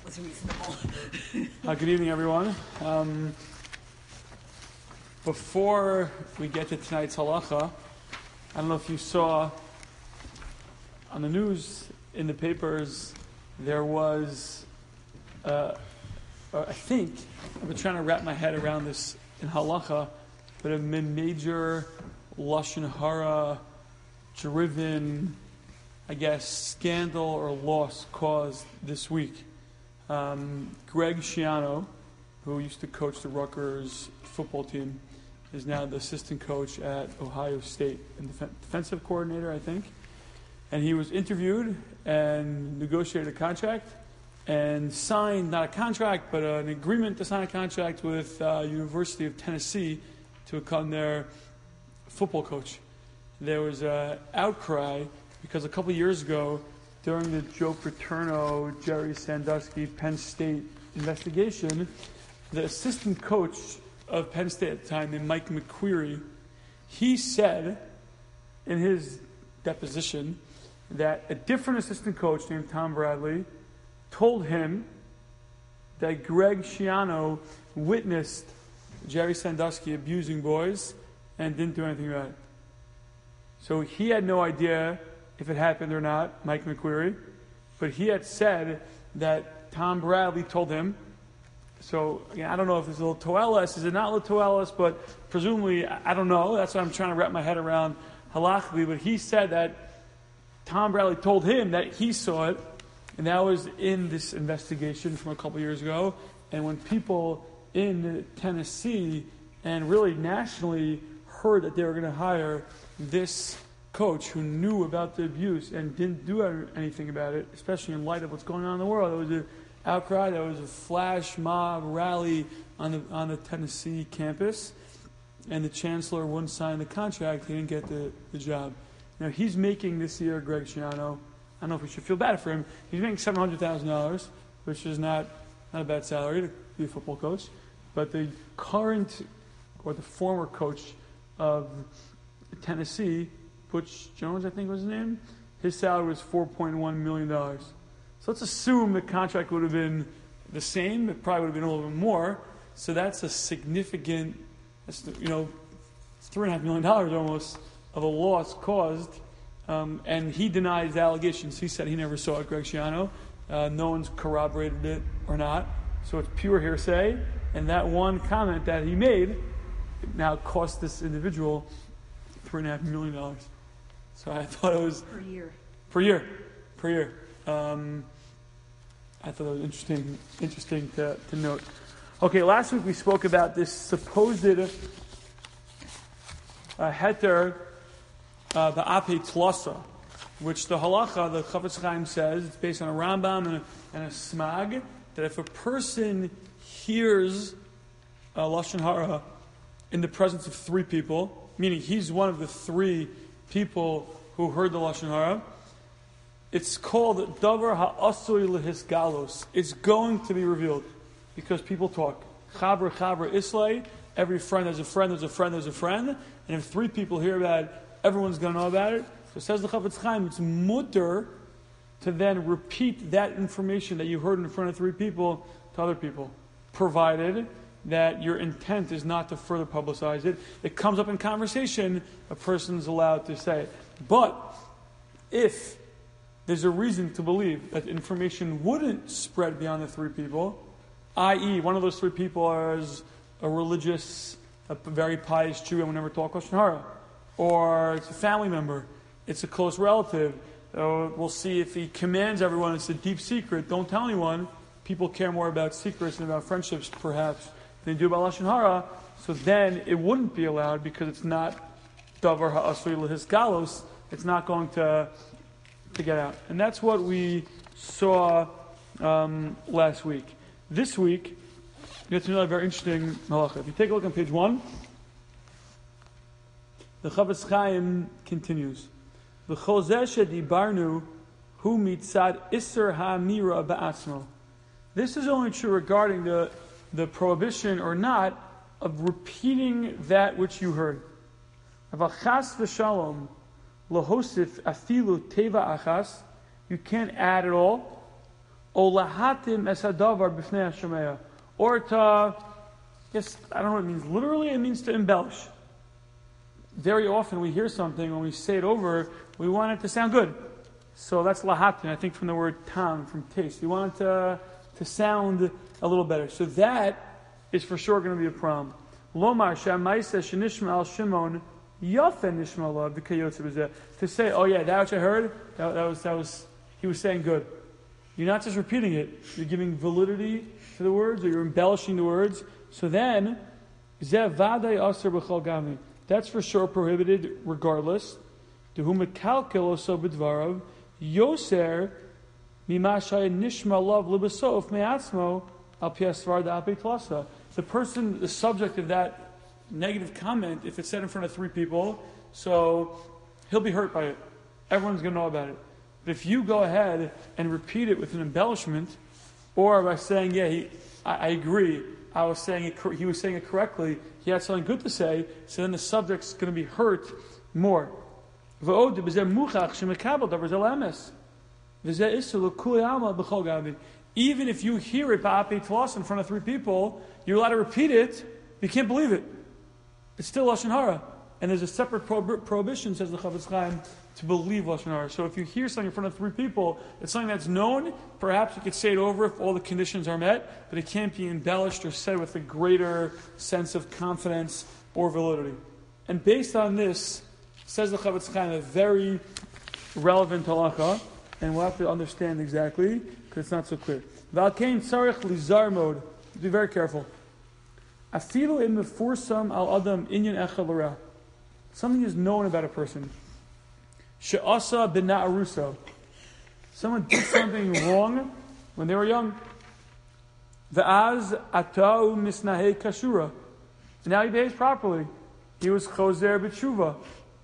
was reasonable. Good evening, everyone. Before we get to tonight's halacha, I don't know if you saw on the news, in the papers, there was, I think, I've been trying to wrap my head around this in halacha, but a major lashon hara driven, I guess, scandal or loss caused this week. Greg Schiano, who used to coach the Rutgers football team, is now the assistant coach at Ohio State and defensive coordinator, I think. And he was interviewed and negotiated a contract and signed, not a contract, but an agreement to sign a contract with University of Tennessee to become their football coach. There was an outcry because a couple years ago, during the Joe Paterno, Jerry Sandusky, Penn State investigation, the assistant coach of Penn State at the time, named Mike McQueary, he said in his deposition that a different assistant coach named Tom Bradley told him that Greg Schiano witnessed Jerry Sandusky abusing boys and didn't do anything about it. So he had no idea if it happened or not, Mike McQueary, but he had said that Tom Bradley told him. So again, I don't know if it's a little toelis, is it not a little toelis, but presumably, I don't know. That's what I'm trying to wrap my head around halachically. But he said that Tom Bradley told him that he saw it, and that was in this investigation from a couple years ago. And when people in Tennessee and really nationally heard that they were going to hire this coach who knew about the abuse and didn't do anything about it, especially in light of what's going on in the world, there was an outcry, there was a flash mob rally on the Tennessee campus, and the chancellor wouldn't sign the contract. He didn't get the job. Now he's making this year, Greg Schiano, I don't know if we should feel bad for him, he's making $700,000, which is not a bad salary to be a football coach, but the current or the former coach of Tennessee, Butch Jones, I think was his name, his salary was $4.1 million. So let's assume the contract would have been the same. It probably would have been a little bit more. So that's a significant, $3.5 million almost of a loss caused. And he denies the allegations. He said he never saw it, Greg Schiano. No one's corroborated it or not. So it's pure hearsay. And that one comment that he made now cost this individual $3.5 million. So I thought it was per year. I thought it was interesting to note. Okay, last week we spoke about this supposed heter ba'apei tlasa, which the halacha, the Chafetz Chaim says, it's based on a Rambam and a Smag, that if a person hears a lashon hara in the presence of three people, meaning he's one of the three people who heard the lashon hara, it's called davar ha'asui lehisgalos. It's going to be revealed because people talk. Chaber islay. Every friend has a friend. There's a friend. There's a friend. And if three people hear about it, everyone's going to know about it. So says the Chafetz Chaim, it's mutter to then repeat that information that you heard in front of three people to other people, provided that your intent is not to further publicize it. It comes up in conversation, a person's allowed to say it. But if there's a reason to believe that information wouldn't spread beyond the three people, i.e., one of those three people is a religious, a very pious Jew and would never talk lashon hara, or it's a family member, it's a close relative, we'll see if he commands everyone, it's a deep secret, don't tell anyone. People care more about secrets and about friendships, perhaps, than they do about lashon hara. So then it wouldn't be allowed because it's not davar ha'asui lehisgalos. It's not going to get out. And that's what we saw last week. This week, you get to know a very interesting halacha. If you take a look on page 1, the Chafetz Chaim continues. V'chol zeh shedibarnu hu mitzad iser ha'amira ba'atzmo. This is only true regarding the prohibition or not of repeating that which you heard. Aval chas v'shalom lahosif afilu teva achas. You can't add at all. O lahatim es hadavar b'fnei hashomea. Or to, yes, I don't know what it means literally, it means to embellish. Very often we hear something, when we say it over, we want it to sound good. So that's lahatim, I think from the word tam, from taste. We want it to sound a little better. So that is for sure going to be a problem. Lomar shamaisa shenishma al shimon yafen nishma alav v'kayotze b'zeh. To say, oh yeah, that which I heard, that was he was saying good. You're not just repeating it, you're giving validity to the words, or you're embellishing the words. So then, zeh vaday aser b'chol gami. That's for sure prohibited regardless. To whom it kalkel oso b'dvarav, yoser mimashaya nishma alav libasof me'atzmo al piasvar da'ape tlasa. The person, the subject of that negative comment, if it's said in front of 3 people, so he'll be hurt by it. Everyone's going to know about it. But if you go ahead and repeat it with an embellishment, or by saying, yeah, I agree, I was saying it, he was saying it correctly, he had something good to say, so then the subject's going to be hurt more. Even if you hear it ba'apei tlas in front of 3 people, you're allowed to repeat it, you can't believe it. It's still Lashon Hara. And there's a separate prohibition, says the Chafetz Chaim, to believe Lashon Hara. So if you hear something in front of 3 people, it's something that's known, perhaps you could say it over if all the conditions are met, but it can't be embellished or said with a greater sense of confidence or validity. And based on this, says the Chafetz Chaim, a very relevant halacha, and we'll have to understand exactly, because it's not so clear. V'alkein tzarich lizar mode. Be very careful. Afilu im mefursam al adam inyan echad l'ra. Something is known about a person. She'asa b'na'aruso. Someone did something wrong when they were young. V'az ata'u misnahei kashura. Now he behaves properly. He was chozer b'tshuva.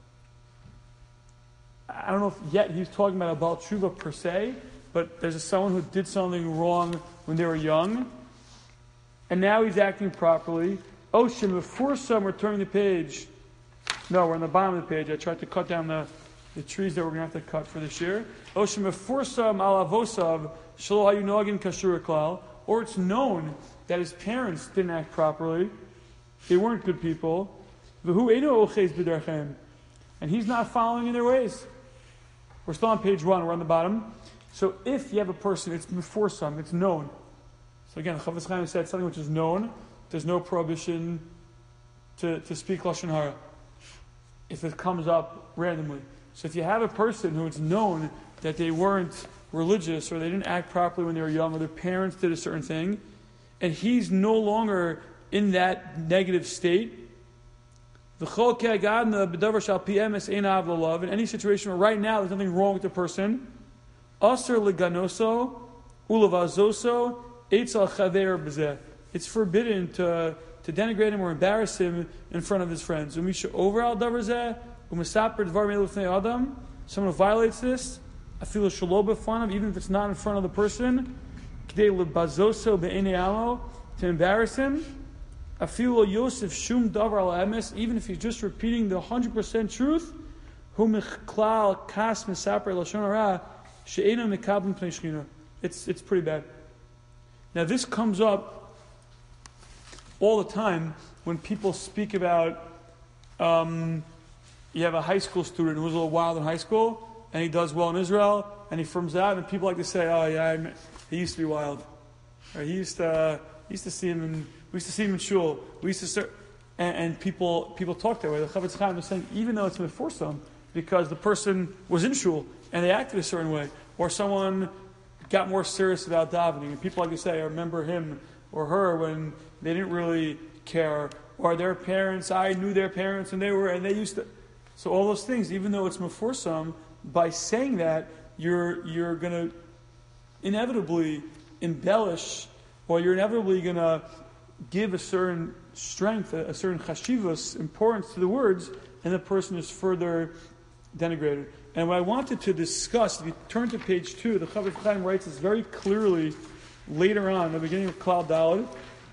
I don't know if yet he's talking about a Baal Tshuva per se, but there's someone who did something wrong when they were young, and now he's acting properly. Oshim, before some, we're turning the page. No, we're on the bottom of the page. I tried to cut down the trees that we're going to have to cut for this year. Oshim, before some, al avosav, shelo hayu nogin kashura klal, or it's known that his parents didn't act properly. They weren't good people. V'hu eino ochez b'derchem, and he's not following in their ways. We're still on page 1, we're on the bottom. So if you have a person, it's before some, it's known. So again, Chafetz Chaim said something which is known, there's no prohibition to speak Lashon Hara if it comes up randomly. So if you have a person who it's known that they weren't religious, or they didn't act properly when they were young, or their parents did a certain thing, and he's no longer in that negative state, in any situation where right now there's nothing wrong with the person, it's forbidden to denigrate him or embarrass him in front of his friends. Someone who violates this, even if it's not in front of the person, to embarrass him, even if he's just repeating the 100% truth, it's pretty bad. Now this comes up all the time when people speak about, you have a high school student who's a little wild in high school, and he does well in Israel, and he firms out, and people like to say, oh yeah, he used to be wild. Or we used to see him in shul. We used to start, and people talk that way. The Chafetz Chaim is saying, even though it's meforsam, because the person was in shul and they acted a certain way, or someone got more serious about davening, and people like to say, I remember him or her when they didn't really care, or their parents, I knew their parents and they used to. So all those things, even though it's meforsam, by saying that, you're going to inevitably embellish, or you're inevitably going to give a certain strength, a certain chashivas, importance to the words, and the person is further denigrated. And what I wanted to discuss, if you turn to page 2, the Chafetz Chaim writes this very clearly later on, the beginning of Klal Daled,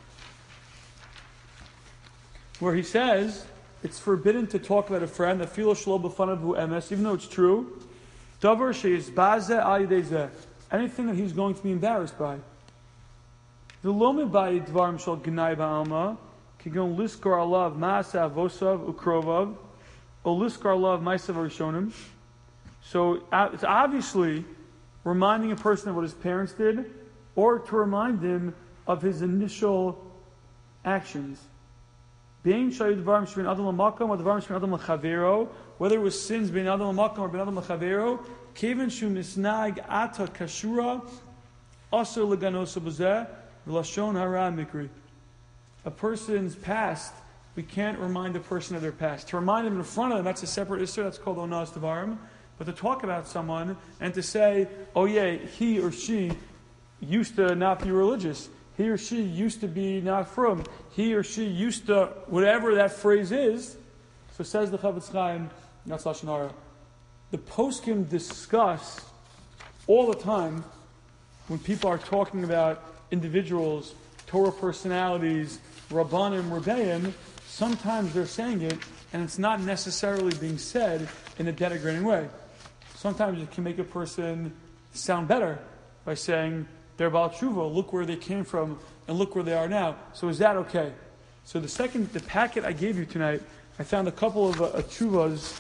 where he says it's forbidden to talk about a friend, even though it's true. anything that he's going to be embarrassed by. The lomi by dvarim shel gnai ba'alma, kigon liskar alav ma'asa avosav ukrovav, or liskar alav ma'asav arishonim. So it's obviously reminding a person of what his parents did, or to remind him of his initial actions. Bein shayud dvarim shebin adam l'makam or dvarim shebin adam l'chavero, whether it was sins bein adam l'makam or bein adam l'chavero, kevin shu misnag ata kashura, aser leganosa b'zeh, v'lashon hara mikri. A person's past, we can't remind a person of their past. To remind them in front of them, that's a separate issue, that's called onas dvarim. But to talk about someone and to say, oh yeah, he or she used to not be religious. He or she used to be not from. He or she used to, whatever that phrase is. So says the Chavetz Chaim, that's Lashon Hara. The poskim discuss all the time when people are talking about individuals, Torah personalities, Rabbanim, Rebbeim, sometimes they're saying it and it's not necessarily being said in a denigrating way. Sometimes it can make a person sound better by saying they're Baal Tshuva, look where they came from and look where they are now. So is that okay? So the packet I gave you tonight, I found a couple of tshuvas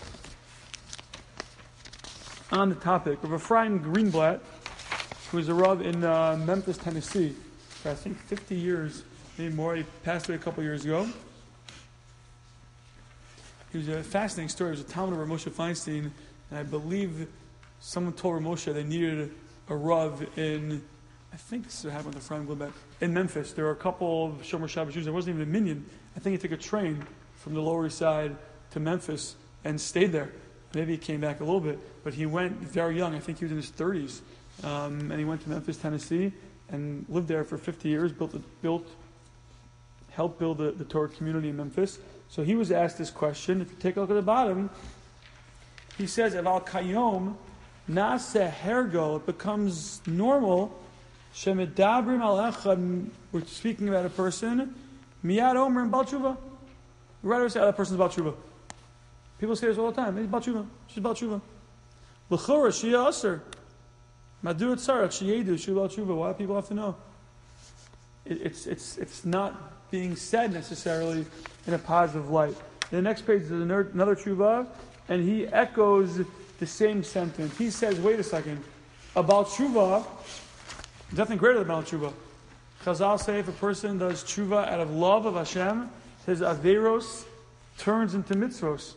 on the topic. Rav Ephraim Greenblatt, who is a Rav in Memphis, Tennessee, for I think 50 years, maybe more. He passed away a couple years ago. He was a fascinating story. He was a Talmud of Rav Moshe Feinstein, and I believe someone told Rav Moshe they needed a Rav in, I think this happened with Ephraim Greenblatt, in Memphis. There were a couple of Shomer Shabbat Jews. There wasn't even a minyan. I think he took a train from the Lower East Side to Memphis and stayed there. Maybe he came back a little bit, but he went very young. I think he was in his 30s. And he went to Memphis, Tennessee, and lived there for 50 years, helped build the Torah community in Memphis. So he was asked this question. If you take a look at the bottom, he says, Aval kayom nase hergo, it becomes normal, shemedabrim al echad, we're speaking about a person, miyad omrim bal tshuva. Right away say, that person's bal tshuva. People say this all the time. He's bal tshuva. She's bal tshuva. L'chora shia aser. Madu etzarach sheyedu she's bal tshuva. Why do people have to know? It's not being said necessarily in a positive light. In the next page is another tshuva, and he echoes the same sentence. He says, wait a second, about tshuva, there's nothing greater than about tshuva. Chazal say if a person does tshuva out of love of Hashem, his averos turns into mitzvos.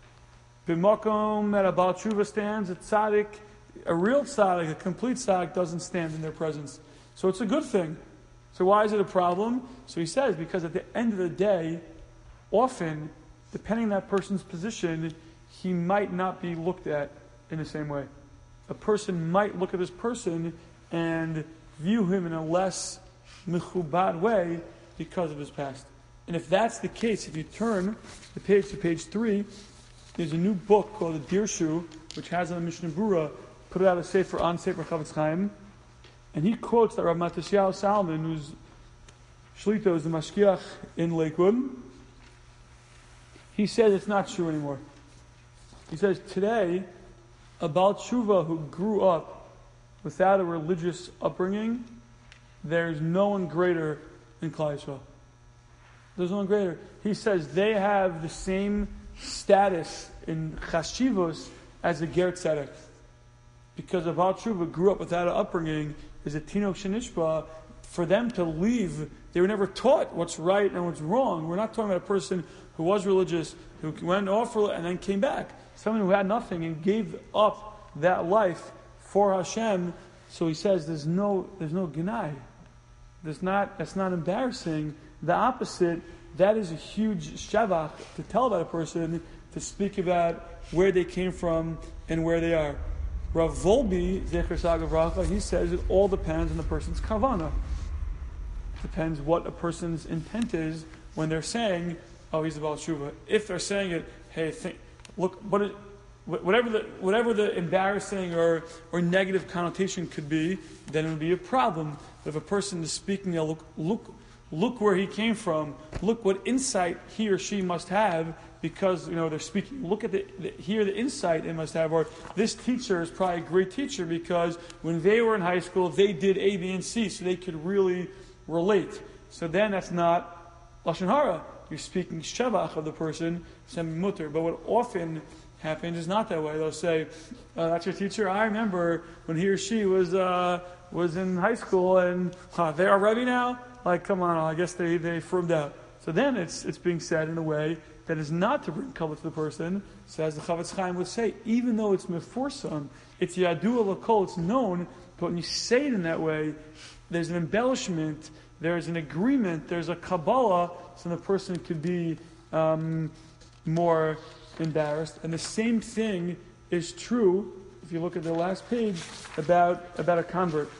B'makom that a Baal Tshuva stands, a tzaddik, a real tzaddik, a complete tzaddik doesn't stand in their presence. So it's a good thing. So why is it a problem? So he says, because at the end of the day, often, depending on that person's position, he might not be looked at in the same way. A person might look at this person and view him in a less mechubad way because of his past. And if that's the case, if you turn the page to page 3, there's a new book called the Dirshu, which has on the Mishnah Berurah, put it out a Sefer on Sefer Chavetz Chaim, and he quotes that Rav Matisyahu Salman, whose Shlita is the Mashgiach in Lakewood, he says it's not true anymore. He says today, a Baal Tshuva who grew up without a religious upbringing, there's no one greater than Klal Yisrael. There's no one greater. He says they have the same status in Chashivos as a Ger Tzedek. Because a Baal Tshuva grew up without an upbringing, is a Tinok Shenishba, for them to leave, they were never taught what's right and what's wrong. We're not talking about a person who was religious, who went off and then came back. Someone who had nothing and gave up that life for Hashem. So he says there's no Gnai. That's not embarrassing. The opposite, that is a huge shavach to tell about a person, to speak about where they came from and where they are. Rav Volbe, Zecher Sagav Racha, he says it all depends on the person's kavana. Depends what a person's intent is when they're saying, oh, he's about Tshuva. If they're saying it, hey, look, whatever the embarrassing or negative connotation could be, then it would be a problem. But if a person is speaking, look where he came from, look what insight he or she must have, because they're speaking. Look at here the insight it must have, or this teacher is probably a great teacher because when they were in high school they did A, B, and C, so they could really relate. So then that's not lashon hara. You're speaking shevach of the person, sem mutter. But what often happens is not that way. They'll say, "That's your teacher. I remember when he or she was in high school, and they are Rebbe now. Like, come on, I guess they firmed out." So then it's being said in a way that is not to bring kavod to the person. So as the Chavetz Chaim would say, even though it's meforsam, it's yadua l'kol, it's known, but when you say it in that way, there's an embellishment, there's an agreement, there's a kabbalah, so the person could be more embarrassed. And the same thing is true, if you look at the last page, about a convert.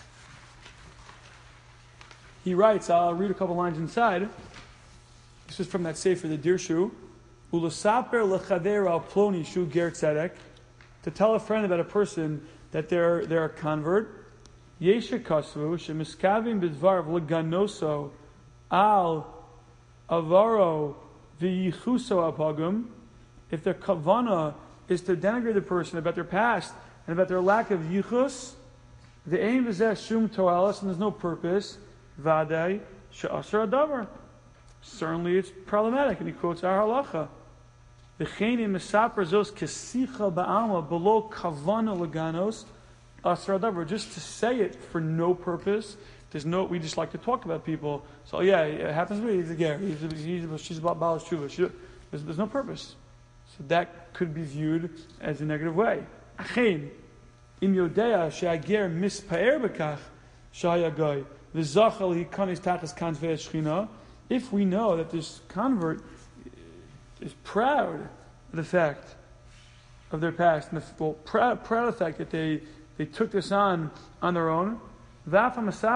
He writes, I'll read a couple lines inside. This is from that Sefer, the Dirshu. Ulasaper lechader al ploni shu ger tzedek. To tell a friend about a person that they're a convert. Yesha kasvu shemiskavim b'dvar v'leganoso al avaro v'yichuso apagum. If their kavana is to denigrate the person about their past and about their lack of yichus, the aim is that shum toalas, and there's no purpose. Vadei she'asar adavar. Certainly it's problematic, and he quotes our halacha. V'cheini mesaper zos kesicha ba'alma below kavana leganos asar adavar. Just to say it for no purpose. We just like to talk about people. So yeah, it happens to me. He's a ger. She's about Baal Shuva. There's no purpose. So that could be viewed as a negative way. Achein im yodea she'ager mispaer bekach shayagoy v'zachal hi kanis tachas kanvei shchina. If we know that this convert is proud of the fact of their past, and proud of the fact that they took this on their own, if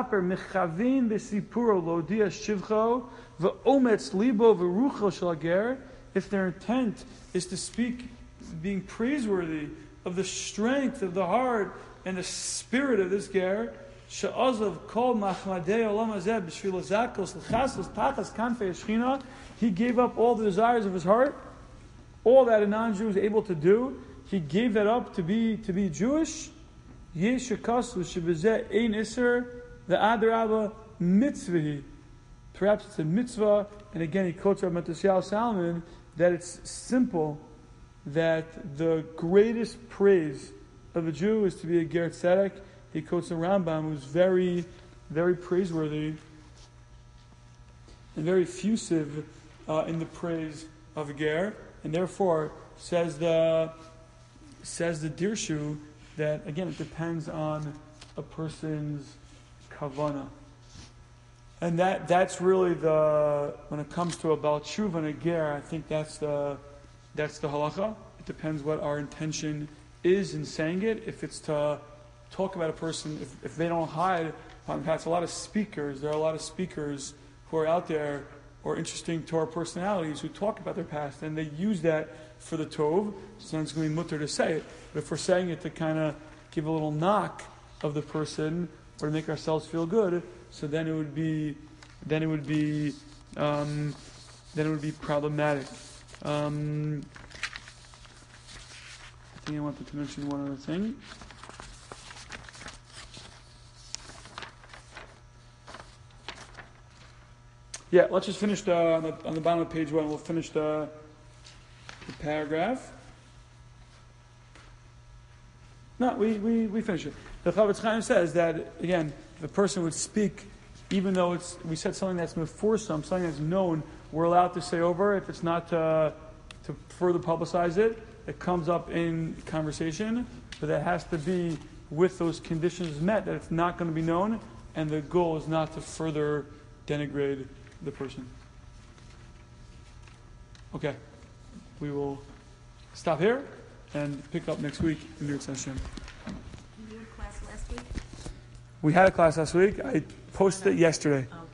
their intent is to speak, being praiseworthy of the strength of the heart and the spirit of this ger, he gave up all the desires of his heart, all that a non-Jew is able to do. He gave that up to be Jewish. Perhaps it's a mitzvah, and again he quotes Rabbi Matisyahu Salomon that it's simple, that the greatest praise of a Jew is to be a ger tzedek. He quotes the Rambam, who's very, very praiseworthy and very effusive in the praise of a ger, and therefore says the Dirshu that again it depends on a person's kavana, and that's really when it comes to a Baal Tshuva and a ger, I think that's the halacha. It depends what our intention is in saying it. If it's to talk about a person, if they don't hide on the past, there are a lot of speakers who are out there, or interesting Torah personalities who talk about their past, and they use that for the tov, so it's going to be mutter to say it. But if we're saying it to kind of give a little knock of the person, or to make ourselves feel good, so then it would be problematic. I think I wanted to mention one other thing. Yeah, let's just finish on the bottom of page 1. We'll finish the paragraph. No, we finish it. The Chavetz Chaim says that, again, if a person would speak, even though we said something that's meforsam, something that's known, we're allowed to say over. If it's not to further publicize it, it comes up in conversation, but it has to be with those conditions met, that it's not going to be known, and the goal is not to further denigrate the person. Okay, we will stop here and pick up next week in your session. You had a class last week? We had a class last week. I posted it yesterday.